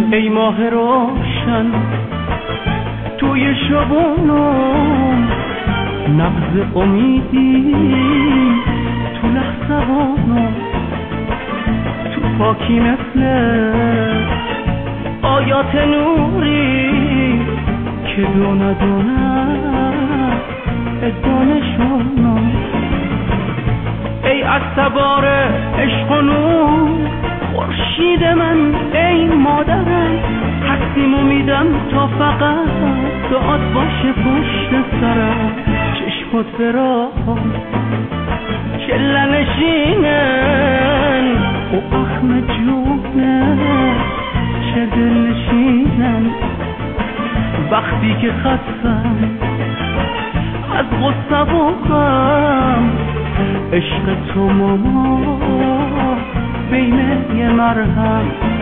ای ماه روشن توی شبونم، نبض امیدی تو لحظه‌هام، تو پاکی مثل آیات نوری که دونه دونه دانشونم. ای از سوار عشق و نور خورشید من، ای مادرم هستیمو میدم تا فقط دعات باشه پشت سرم. چشمت براهم چله نشینن و اخم جونه چه دل نشینن. وقتی که خستم از غصه و غم، عشق تو ماما بین یه مرهم.